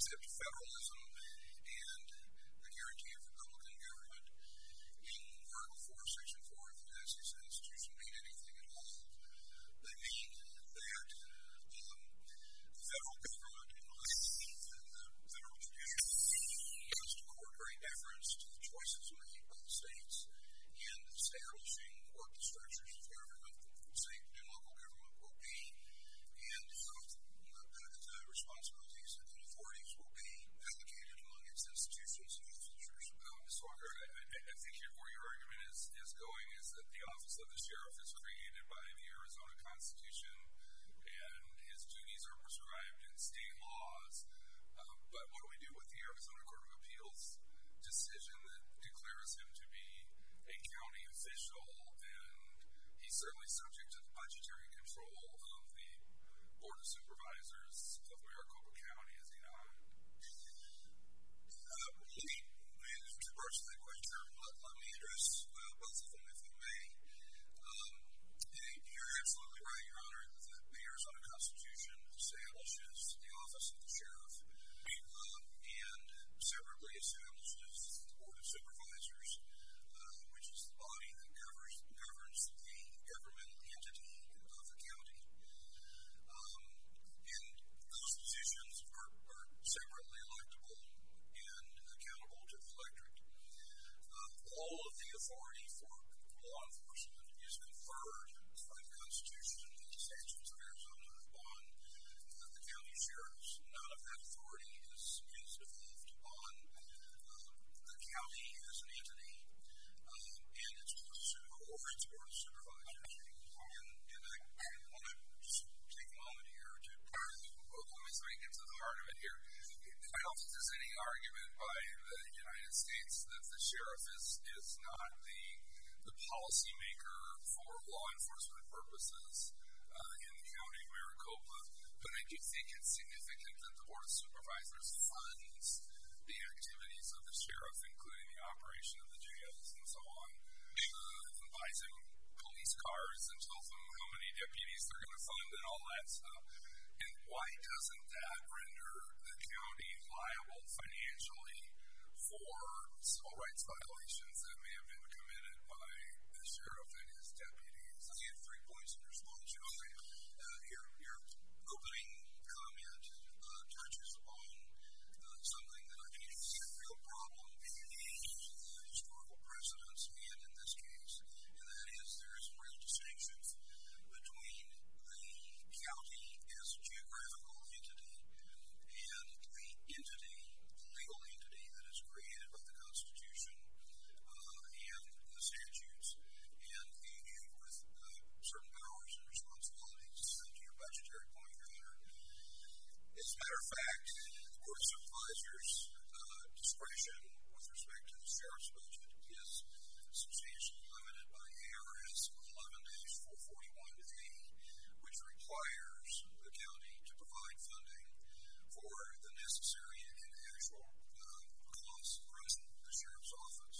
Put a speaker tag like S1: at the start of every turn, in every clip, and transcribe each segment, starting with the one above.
S1: concept of federalism and the guarantee of Republican government in Article 4, Section 4 of the United States Constitution mean anything at all. They mean that the federal government, the federal judiciary, has to accord great deference to the choices made by the states in establishing what the structures of government, state and local government, will be, and how the responsibilities and authorities will be allocated among its institutions and officers.
S2: Ms. Walker, I think where your argument is going is that the office of the sheriff is created by the Arizona Constitution and his duties are prescribed in state laws. But what do we do with the Arizona Court of Appeals decision that declares him to be a county official, and he's certainly subject to the budgetary control of the Board of Supervisors of Maricopa County, is he not?
S1: There's two parts to that question. Let me address both of them, if I may. You're absolutely right, Your Honor, that the Arizona Constitution establishes the office of the sheriff and separately establishes the Board of Supervisors, which is the body that governs the governmental entity of the county. And those positions are separately electable and accountable to the electorate. All of the authority for law enforcement is conferred by the Constitution and the statutes of Arizona upon the county sheriffs. None of that authority is devolved upon the county as an entity and its Board of Supervisors. And I want to just take a moment here to
S2: get to the heart of it here. I don't think there's any argument by the United States that the sheriff is not the policymaker for law enforcement purposes in the county of Maricopa, but I do think it's significant that the Board of Supervisors funds the activities of the sheriff, including the operation of the jails and so on, and buys him police cars and tells him how many deputies they're going to fund and all that stuff. And why doesn't that render the county liable financially for civil rights violations that may have been committed by the sheriff and his deputies?
S1: I have 3 points in response. Your opening comment touches upon something that I think is a real problem in the historical precedents and in this case, and that is there is a real distinction between the county as a geographical entity and the entity, the legal entity that is created by the Constitution and the statutes, and with certain powers and responsibilities. To your budgetary point, Your Honor, as a matter of fact, the Board of Supervisors' discretion with respect to the sheriff's budget is substantially limited by ARS 11-441A, which requires the county to provide funding for the necessary and actual costs running the sheriff's office.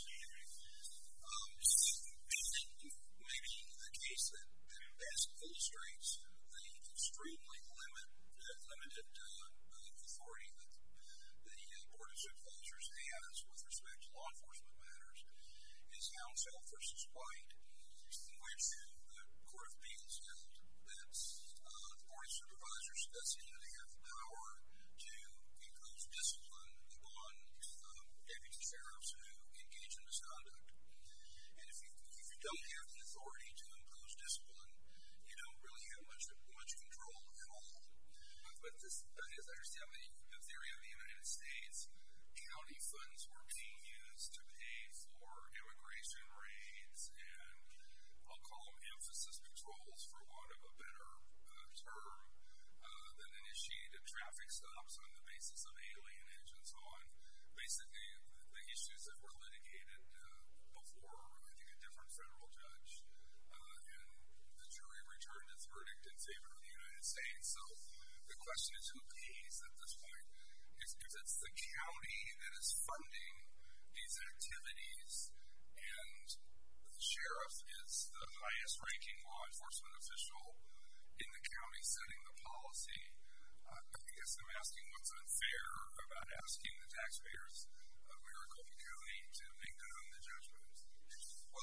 S1: Maybe the case that best illustrates the extremely limited authority that the Board of Supervisors has with respect to law enforcement matters is Hounsell v. White, in which the Court of Appeals held that the Board of Supervisors doesn't even have the power to impose discipline upon deputy sheriffs who engage in misconduct. And if you don't have the authority to impose discipline, you don't really have much control at all.
S2: But as I understand the theory of the United States, county funds were being used to pay for immigration raids and I'll call them emphasis patrols, for want of a better term, that initiated traffic stops on the basis of alienage and so on. Basically, the issues that were litigated before, I think, a different federal judge, and the jury returned its verdict in favor of the United States. So the question is, who pays at this point? If it's the county that is funding these activities and the sheriff is the highest ranking law enforcement official in the county setting the policy, I guess I'm asking what's unfair about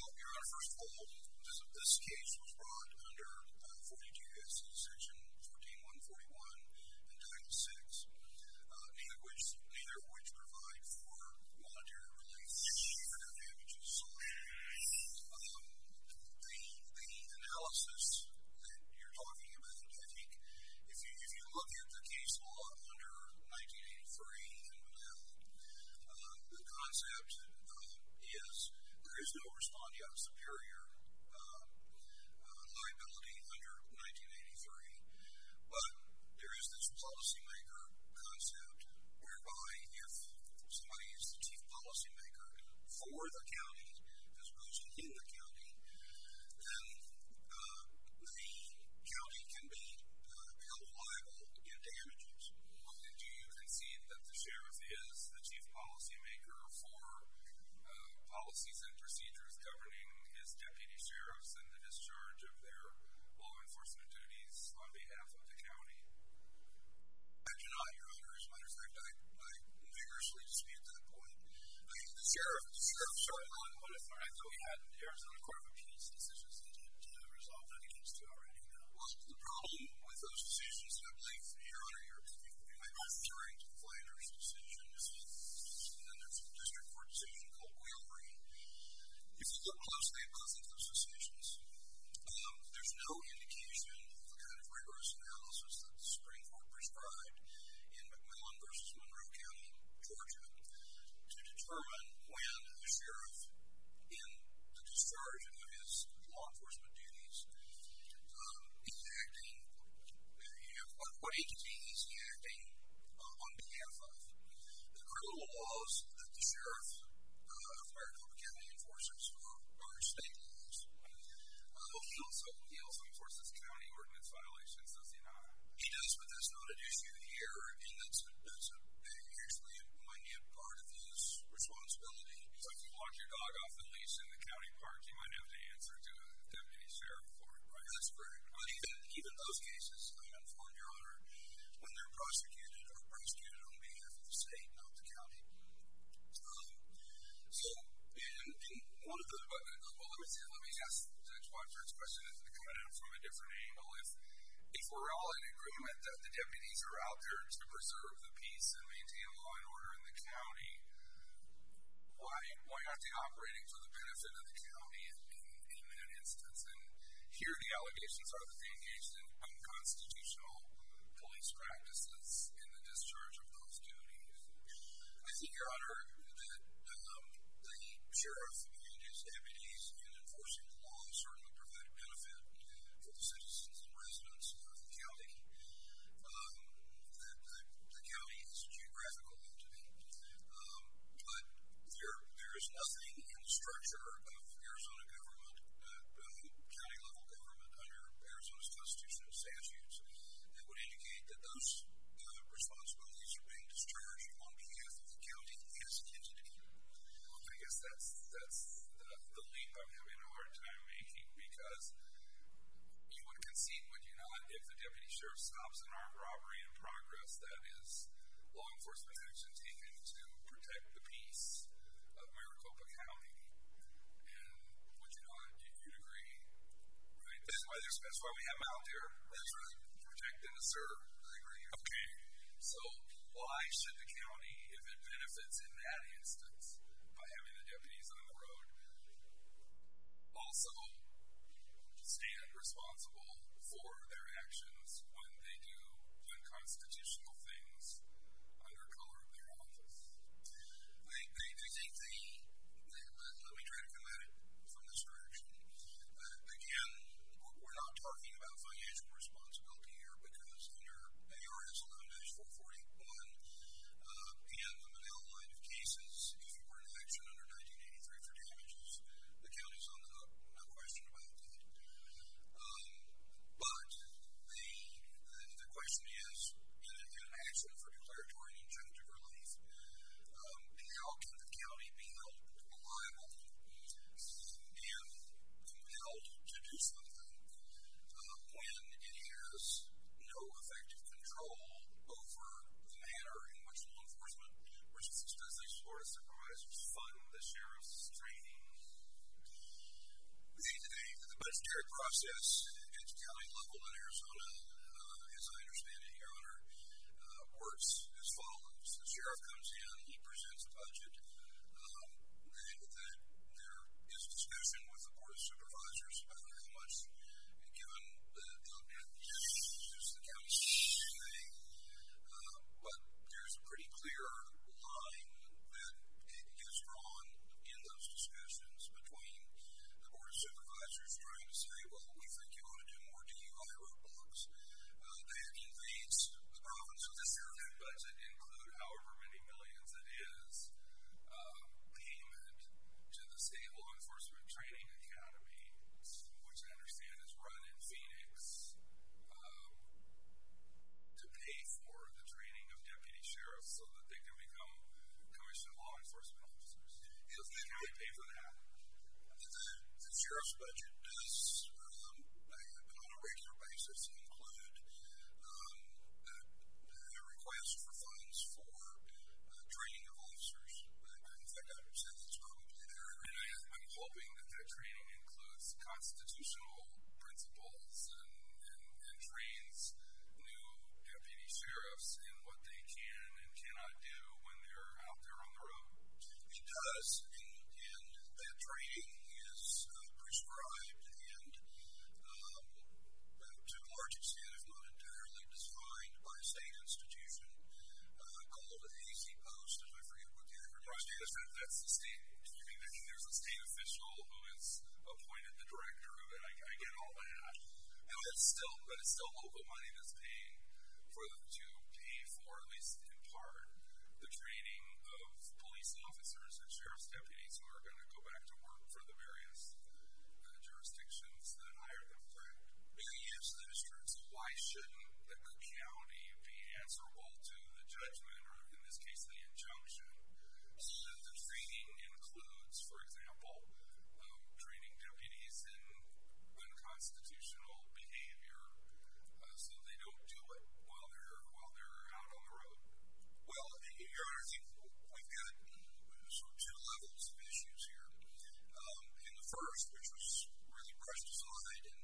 S1: Your Honor, first of all, this case was brought under 42 U.S.C. Section 14141 and Title VI, neither of which provide for monetary relief for damages. The analysis that you're talking about, I think, if you look at the case law under 1983 and Monell, the concept is there is no respondeat superior liability under 1983, but there is this policymaker concept whereby if somebody is the chief policymaker for the county as opposed to in the county, then the county can be held liable in damages.
S2: Do you concede that the sheriff is the chief policymaker for policies and procedures governing his deputy sheriffs and the discharge of their law enforcement duties on behalf of the county?
S1: I do not, Your Honor. As a matter of fact, I vigorously dispute that point. The sheriff certainly on what if I thought we had Arizona Court of Appeals decisions that did resolve that against you already. Well, the problem with those decisions, and I believe, Your Honor, you might be referring to the Flanders decision, and then there's a district court decision called Wheelbury. If you look closely at both of those decisions, there's no indication of the kind of rigorous analysis that the Supreme Court prescribed in McMillan v. Monroe County, Georgia, to determine when the sheriff, in the discharge of his law enforcement duties, is acting, what entity is he acting on behalf of. The criminal laws that the sheriff of Maricopa County enforces are state laws.
S2: He also enforces county ordinance violations, does he not?
S1: He does, but that's not an issue here, and that's actually a minute part of his responsibility.
S2: So if you walk your dog off the leash in the county park, you might have to answer to a deputy sheriff for it, right? That's correct.
S1: But even those cases, I'm informed, Your Honor, when they're prosecuted, are prosecuted on behalf of the state, not the county. So, in one of the, well, let me ask Judge Watford's question coming out from a different angle. If we're all in agreement that the deputies are out there to preserve the peace and maintain law and order in the county, why aren't they operating for the benefit of the county in that instance? And here the allegations are that they engaged in unconstitutional police practices in the discharge of those duties. I think, Your Honor, that the sheriff and his deputies in enforcing the law certainly provide benefit for the citizens and residents of the county. The county is a geographical entity, but there is nothing in the structure of Arizona government, county-level government, under Arizona's Constitution and statutes that would indicate that those responsibilities are being discharged on behalf of the county as an entity.
S2: I guess that's the leap I'm having a hard time making, because you would concede, would you not, if the deputy sheriff stops an armed robbery in progress, that is law enforcement action taken to protect the peace of Maricopa County. And would you not, you'd agree, right? That's why we have them out there. That's right. Protect and serve. I agree. Okay. So why should the county, if it benefits in that instance by having the deputies on the road, also stand responsible for their actions when they do unconstitutional things under color of their office?
S1: I think let me try to come at it from this direction. Again, we're not talking about financial responsibility here, because under ARS 11-441 and the Monell line of cases, if you were in action under 1983 for damages, the county's on the hook, no question about that. But the question is, in an action for declaratory and injunctive relief, how can the county be held liable and compelled to do something when it has no effective control over the manner in which law enforcement, versus especially Florida supervisors, fund the sheriff's training? budgetary process at the county level in Arizona, as I understand it, Your Honor, works as follows. The sheriff comes in, he presents a budget, and that there is discussion with the Board of Supervisors about how much, given the county pay, but there's a pretty clear line that is drawn in those discussions between the Board of Supervisors trying to say, well, we think you ought to do more DUI roadblocks. That invades the province of the sheriff.
S2: That budget include however many millions it is payment to the State Law Enforcement Training Academy, which I understand is run in Phoenix, to pay for the training of deputy sheriffs so that they can become commissioned law enforcement officers. Does the county pay for that?
S1: The sheriff's budget does, on a regular basis, include a request for funds for training of officers. In fact, I would say that's probably there.
S2: And I'm hoping that that training includes constitutional principles and trains new deputy sheriffs in what they can and cannot do when they're out there on the road.
S1: It does, and that training is prescribed and to a large extent, if not entirely, defined by a state institution called AZ Post, and I forget what the acronym is.
S2: That's the state. You mean there's a state official who has appointed the director of it. I get all that. But it's still local money that's paying to pay for, at least in part, the training of police officers and sheriff's deputies who are going to go back to work for the various jurisdictions that hire them, correct?
S1: Yes, that is true.
S2: So why shouldn't the county be answerable to the judgment, or in this case the injunction, so that the training includes, for example, training deputies in unconstitutional behavior so they don't do it while they're out on the road?
S1: Well, Your Honor, I think we've got sort of two levels of issues here. And the first, which was really brushed aside and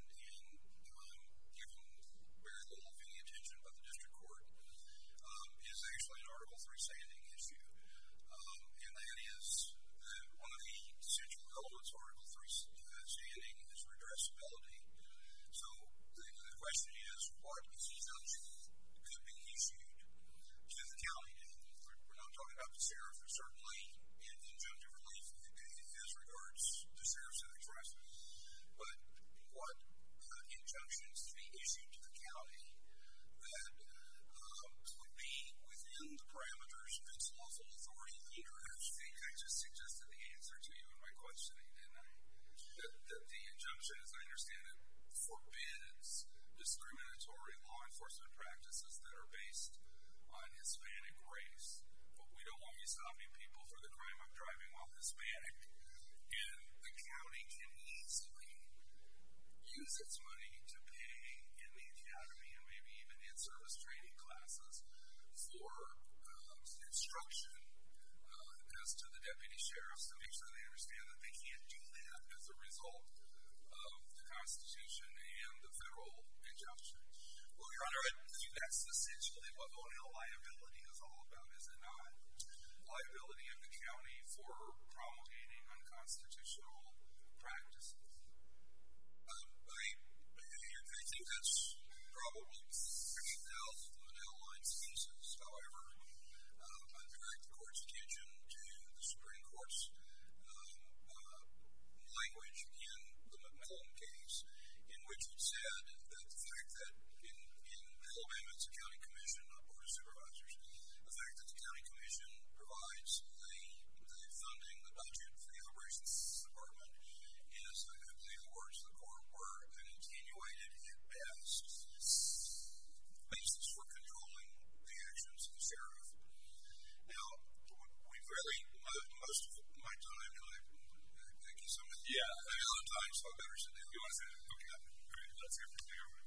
S1: given very little of any attention by the district court, is actually an Article III standing issue. And that is that one of the essential elements of Article III standing is redressability. So the question is, what injunction could be issued to the county? We're not talking about the sheriff. There's certainly injunctive relief as regards the sheriff's interest. But what injunctions to be issued to the county that would be within the parameters of its lawful authority under it?
S2: I think I just suggested the answer to you in my questioning, didn't I? That the injunction, as I understand it, forbids discriminatory law enforcement practices that are based on Hispanic race. But we don't want you stopping people for the crime of driving while Hispanic. And the county can easily use its money to pay in the academy and maybe even in service training classes for instruction as to the deputy sheriffs to make sure they understand that they can't do that as a result of the Constitution and the federal injunction.
S1: Well, Your Honor,
S2: I think that's essentially what O&L liability is all about, is it not? Liability of the county for promulgating unconstitutional practices.
S1: I think that's probably O&L line cases. However, I direct the court's attention to the Supreme Court's language in the McMillan case, in which it said that the fact that in Alabama it's a county commission, not board of supervisors, the fact that the county commission provides the funding, the budget for the operations department is, I believe the words of the court were, an attenuated at best basis for controlling the actions of the sheriff. Now, we've really, most of my time, and I thank you so much.
S2: Yeah.
S1: I have a lot of time, so I better sit down.
S2: You want to sit down? Okay. All right. Let's hear from the government.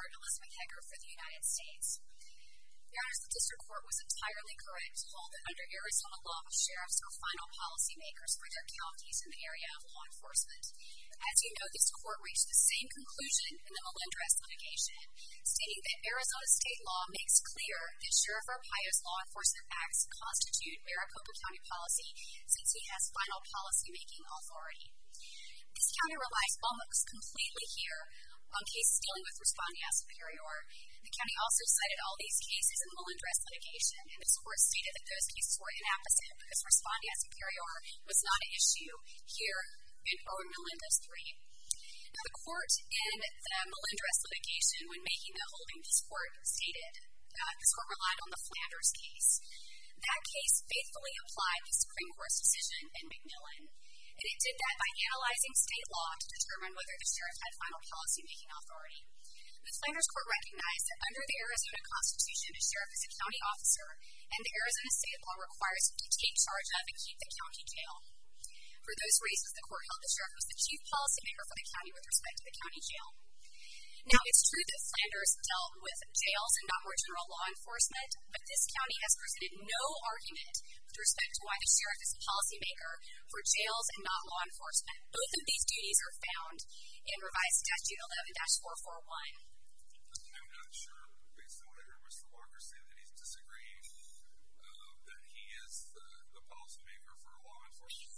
S3: Court, Elizabeth Hecker for the United States. Your Honors, the District Court was entirely correct to hold that under Arizona law, sheriffs are final policymakers for their counties in the area of law enforcement. As you know, this court reached the same conclusion in the Melendrez litigation, stating that Arizona state law makes clear that Sheriff Arpaio's law enforcement acts constitute Maricopa County policy since he has final policymaking authority. This county relies almost completely here on cases dealing with respondeat superior. The county also cited all these cases in the Melendrez litigation, and this court stated that those cases were inapposite because respondeat superior was not an issue here in Melendrez 3. Now, the court in the Melendrez litigation, when making the holding, this court stated this court relied on the Flanders case. That case faithfully applied the Supreme Court's decision in McMillan, and it did that by analyzing state law to determine whether the sheriff had final policymaking authority. The Flanders court recognized that under the Arizona Constitution, a sheriff is a county officer, and the Arizona state law requires him to take charge of and keep the county jail. For those reasons, the court held the sheriff was the chief policymaker for the county with respect to the county jail. Now, it's true that Flanders dealt with jails and not more general law enforcement, but this county has presented no argument with respect to why the sheriff is a policymaker for jails and not law enforcement. Both of these duties are found in Revised Statute 11-441.
S2: I'm not sure, based on what I heard Mr. Walker say, that he's disagreeing that he is the policymaker for law enforcement.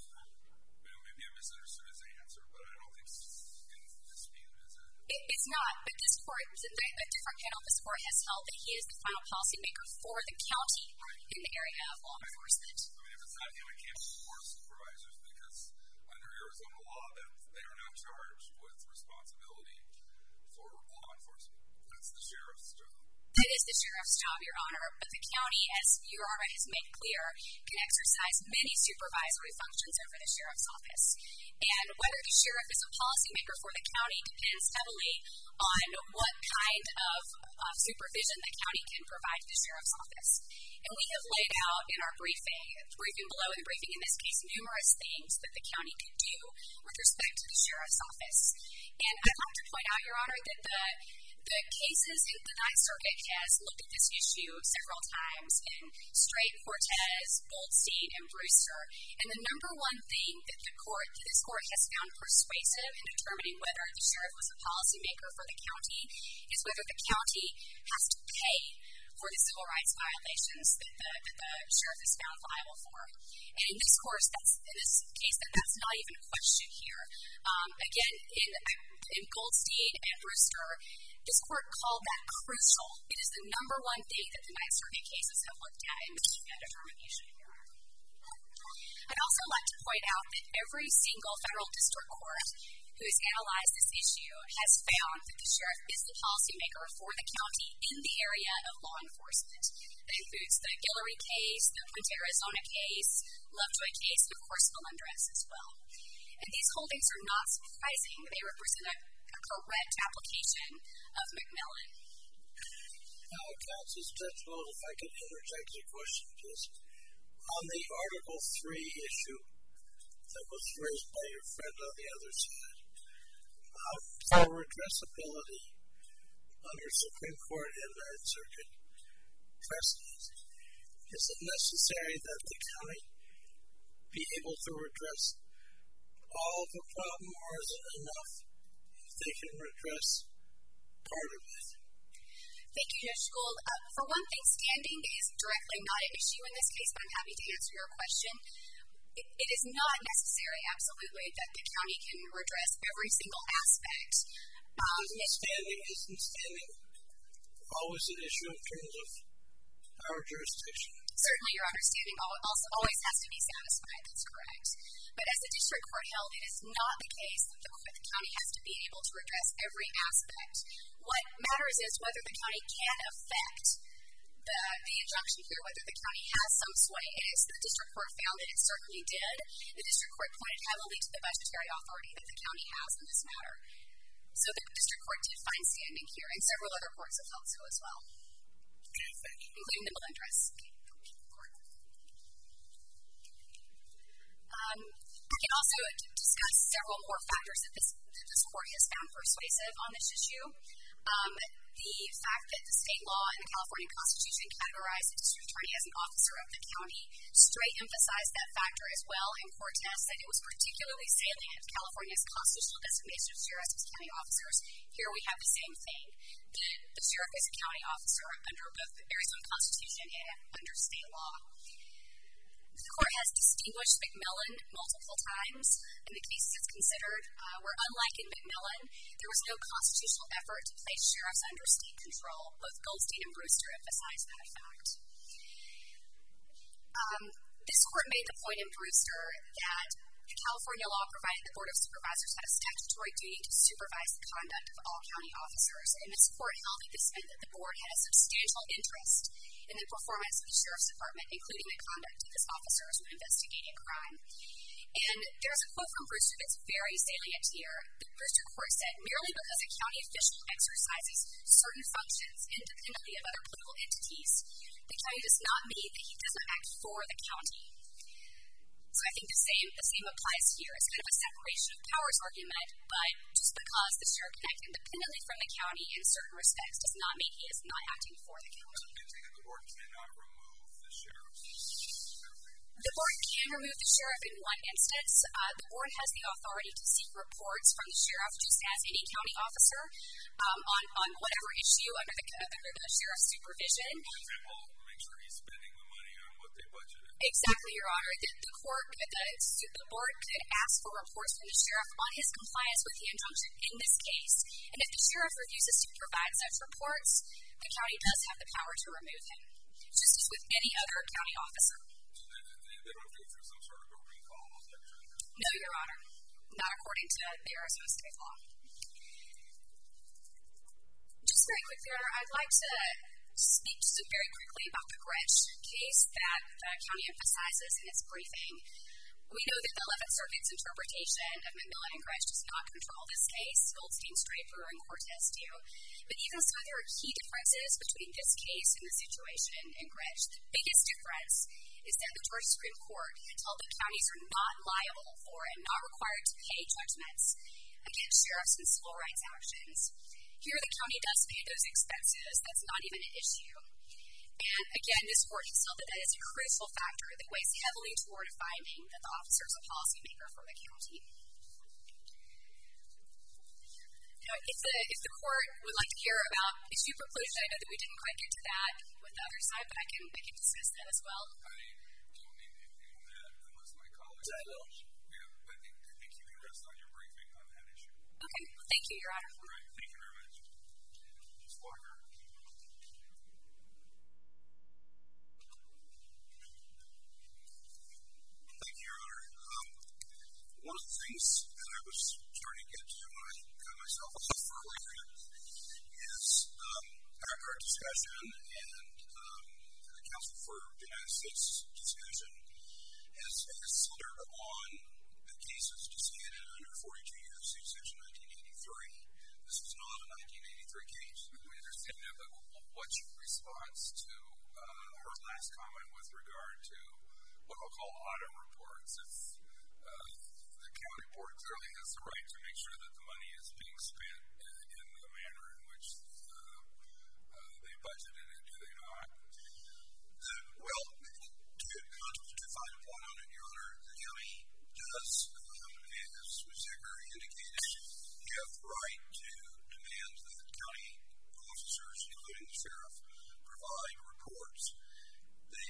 S2: Maybe I misunderstood his answer, but I don't think it's in dispute, is it?
S3: It's not, but this court, a different panel of this court has held that he is the final policymaker for the county in the area of law enforcement.
S2: I mean, if it's not him, it can't be the board of supervisors because under Arizona law, they are not charged with responsibility for law enforcement. That's the sheriff's job.
S3: That is the sheriff's job, Your Honor, but the county, as Your Honor has made clear, can exercise many supervisory functions over the sheriff's office. And whether the sheriff is a policymaker for the county depends heavily on what kind of supervision the county can provide to the sheriff's office. And we have laid out in our briefing below and the briefing in this case, numerous things that the county could do with respect to the sheriff's office. And I'd like to point out, Your Honor, that the cases in the Ninth Circuit has looked at this issue several times in Strait, Cortez, Goldstein, and Brewster. And the number one thing that this court has found persuasive in determining whether the sheriff was a policymaker for the county is whether the county has to pay for the civil rights violations that the sheriff is found liable for. And in this case, that's not even a question here. Again, in Goldstein and Brewster, this court called that crucial. It is the number one thing that the Ninth Circuit cases have looked at in making that determination. I'd also like to point out that every single federal district court who has analyzed this issue has found that the sheriff is the policymaker for the county in the area of law enforcement. That includes the Guillory case, the Puente Arizona case, Lovejoy case, and of course Melendrez as well. And these holdings are not surprising. They represent a correct application of McMillan.
S4: Now, Counsel Judge Lowe, if I could interject a question, please. On the Article 3 issue that was raised by your friend on the other side, for redressability under Supreme Court and Ninth Circuit precedents, is it necessary that the county be able to redress all of the problem, or is it enough if they can redress part of it?
S3: Thank you, Judge Gould. For one thing, standing is directly not an issue in this case, but I'm happy to answer your question. It is not necessary, absolutely, that the county can redress every single aspect.
S4: Isn't standing always an issue in terms of our jurisdiction?
S3: Certainly, your understanding always has to be satisfied. That's correct. But as the district court held, it is not the case that the county has to be able to redress every aspect. What matters is whether the county can affect the injunction here, whether the county has some sway. The district court found that it certainly did. The district court pointed heavily to the budgetary authority that the county has in this matter. So the district court did find standing here, and several other courts have held so as well.
S4: Okay, thank you.
S3: Including the Melendrez court. We can also discuss several more factors that this court has found persuasive on this issue. The fact that the state law and the California Constitution categorize the district attorney as an officer of the county straight emphasized that factor as well, and Cortez said it was particularly salient. California's constitutional designation of sheriffs as county officers. Here we have the same thing. The sheriff is a county officer under both the Arizona Constitution and under state law. The court has distinguished McMillan multiple times in the cases it's considered, where unlike in McMillan, there was no constitutional effort to place sheriffs under state control. Both Goldstein and Brewster emphasized that fact. This court made the point in Brewster that the California law provided the Board of Supervisors had a statutory duty to supervise the conduct of all county officers, and this court held that this meant that the board had a substantial interest in the performance of the sheriff's department, including the conduct of its officers when investigating crime. And there's a quote from Brewster that's very salient here. The Brewster court said, merely because a county official exercises certain functions independently of other political entities, the county does not mean that he does not act for the county. So I think the same applies here. It's kind of a separation of powers argument, but just because the sheriff can act independently from the county in certain respects does not mean he is not acting for the county.
S2: The board cannot remove the sheriff.
S3: The board can remove the sheriff in one instance. The board has the authority to seek reports from the sheriff, just as any county officer, on whatever issue under the sheriff's supervision.
S2: For example, make sure he's spending the money on what they budgeted.
S3: Exactly, Your Honor. The board could ask for reports from the sheriff on his compliance with the injunction in this case. And if the sheriff refuses to provide such reports, the county does have the power to remove him, just as with any other county officer.
S2: They don't go through some sort of a recall election?
S3: No, Your Honor. Not according to the Arizona state law. Just very quickly, Your Honor, I'd like to speak just very quickly about the Gretsch case that the county emphasizes in its briefing. We know that the 11th Circuit's interpretation of McMillan and Gretsch does not control this case. Goldstein, Strait, Brewer, and Cortez do. But even so, there are key differences between this case and the situation in Gretsch. The biggest difference is that the Georgia Supreme Court had told that counties are not liable for and not required to pay judgments against sheriffs and civil rights actions. Here, the county does pay those expenses. That's not even an issue. And again, this court has held that that is a crucial factor that weighs heavily toward a finding that the officer is a policymaker for the county. Now, if the court would like to hear about issue preclusion, I know that we didn't quite get to that with the other side, but I can discuss that as well.
S2: I don't need anything on that unless my colleagues do. Yeah, I think you can rest on your briefing on that issue.
S3: Okay. Thank you, Your Honor.
S2: All right. Thank you very much. Ms. Walker.
S1: Thank you, Your Honor. One of the things that I was starting to get to when I got myself off earlier is our discussion and the Council for the United States discussion has centered on the cases decided under 42 U.S.C. Section 1983. This is not a 1983 case.
S2: We understand that, but what's your response to her last comment with regard to what I'll call audit reports? If the county board clearly has the right to make sure that the money is being spent in the manner in which they budgeted it, do they not?
S1: Well, to find a point on it, Your Honor, the county does, as Ms. Ziegler indicated, have the right to demand that county officers, including the sheriff, provide reports. The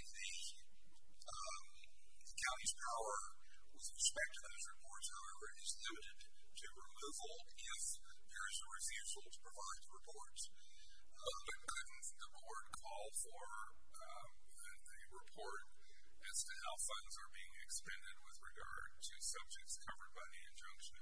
S1: county's power with respect to those reports, however, is limited to removal if there is a refusal to provide the reports.
S2: But couldn't the board call for a report as to how funds are being expended with regard to subjects covered by the injunction?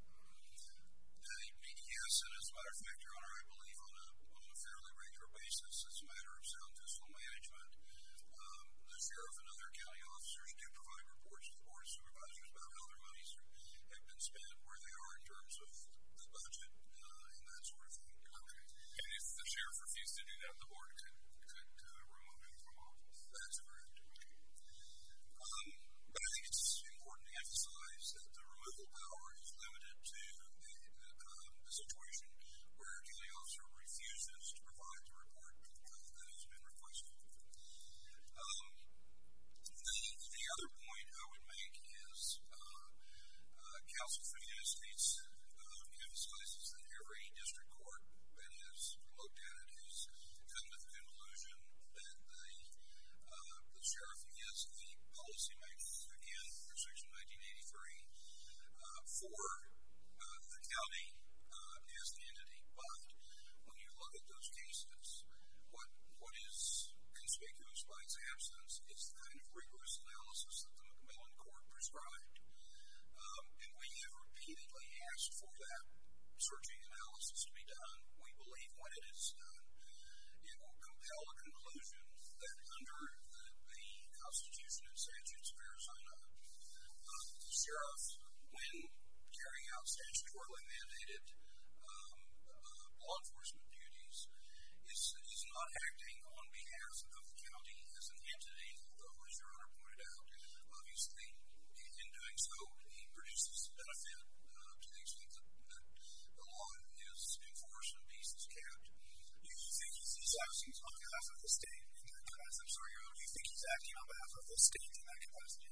S1: Yes, and as a matter of fact, Your Honor, I believe on a fairly regular basis, as a matter of sound fiscal management, the sheriff and other county officers do provide reports to the Board of Supervisors about how their monies have been spent, where they are in terms of the budget, and that sort of thing.
S2: Okay. And if the sheriff refused to do that, the board could remove him from office?
S1: That's correct. But I think it's important to emphasize that the removal power is limited to the situation where a county officer for the county as an entity. But when you look at those cases, what is conspicuous by its absence is the kind of rigorous analysis that the McMillan Court prescribed. And we have repeatedly asked for that searching analysis to be done. We believe when it is done, it will compel a conclusion that under the Constitution and statutes of Arizona, the sheriff, when carrying out statutorily mandated law enforcement duties, is not acting on behalf of the county as an entity, although, as Your Honor pointed out, obviously, in doing so, he produces benefit to the extent that the law is enforced and peace is kept.
S5: Do you think he's acting on behalf of the state in that capacity? I'm sorry, Your Honor. Do you think he's acting on behalf of the state in that capacity?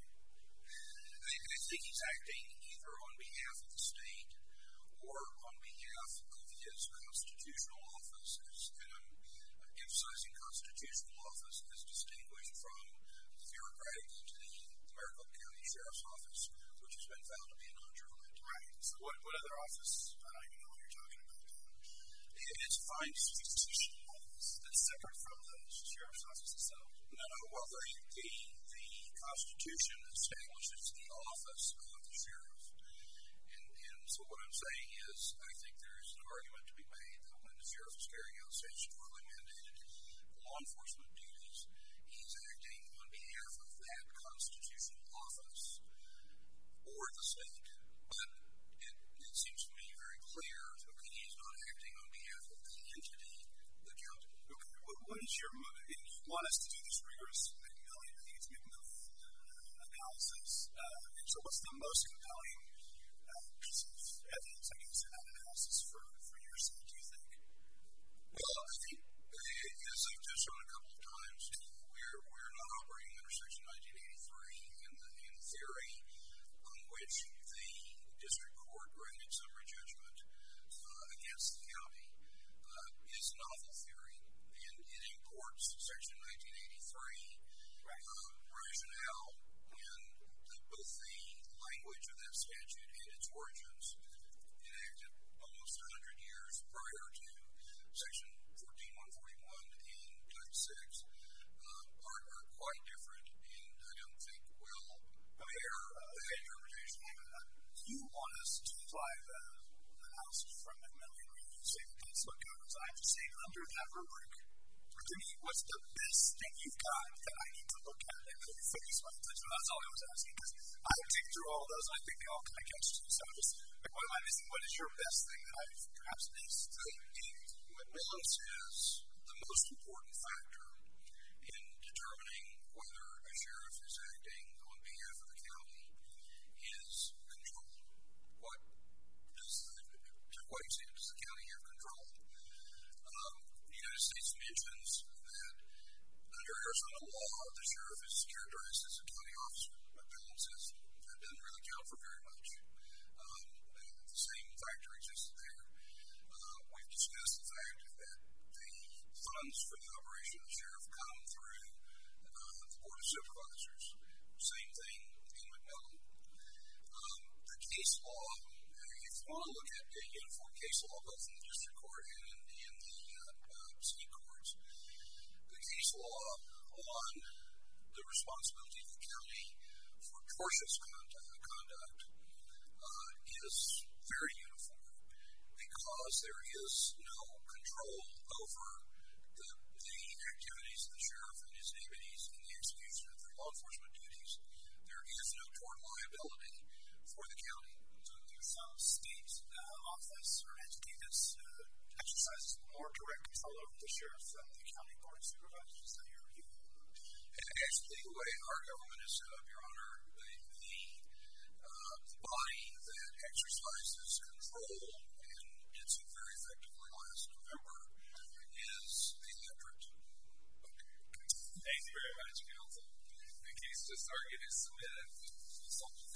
S1: I think he's acting either on behalf of the state or on behalf of his constitutional office, and I'm emphasizing constitutional office as distinguished from the bureaucratic entity, the Maricopa County Sheriff's Office, which has been found to be non-jurisdictional.
S5: Right. So what other office? I don't even know what you're talking about.
S1: It's a fine constitutional office
S5: that's separate from the sheriff's office itself.
S1: No. Well, the Constitution establishes the office of the sheriff. And so what I'm saying is I think there is an argument to be made that when the sheriff is carrying out statutorily mandated law enforcement duties, he's acting on behalf of that constitutional office or the state. But it seems to me very clear that he is not acting on behalf of the entity, the county.
S5: Okay. What is your motive? You want us to do this rigorous McMillan analysis. And so what's the most compelling piece of evidence, I guess, in that analysis for your side, do you think?
S1: Well, I think, as I've touched on a couple of times, we're not operating under Section 1983 in the theory on which the district court granted summary judgment against the county is a novel theory. And it imports Section 1983 rationale when both the language of that statute and its origins, enacted almost 100 years prior to Section 14141 and Title VI, are quite different, and I don't think will bear that interpretation.
S5: Do you want us to apply the analysis from McMillan when you say that that's what governs? I have to say, under that rubric, to me, what's the best thing you've got that I need to look at and really focus my attention on? That's all I was asking, because I have taken through all of those, and I think they all kind of catch to. So just, like, what am I missing? What is your best thing that I've perhaps missed?
S1: McMillan says the most important factor in determining whether a sheriff is acting on behalf of the county is control. To what extent does the county have control? The United States mentions that under Arizona law, the sheriff is characterized as a county officer. McMillan says that doesn't really count for very much. The same factor exists there. We've discussed the fact that the funds for the operation of the sheriff come through the Board of Supervisors. Same thing in McMillan. The case law, if you want to look at a uniform case law, both in the district court and in the state courts, the case law on the responsibility of the county for tortious conduct is very uniform, because there is no control over the activities of the sheriff and his deputies in the execution of their law enforcement duties. There is no tort liability for the county.
S5: So there's some state office or entity that exercises more direct control over the sheriff than the county Board of Supervisors. Is that your view?
S1: Actually, the way our government is set up, Your Honor, the body that exercises control, and did so very effectively last November, is the electorate.
S2: Thank you very much, counsel. The case just argued is submitted.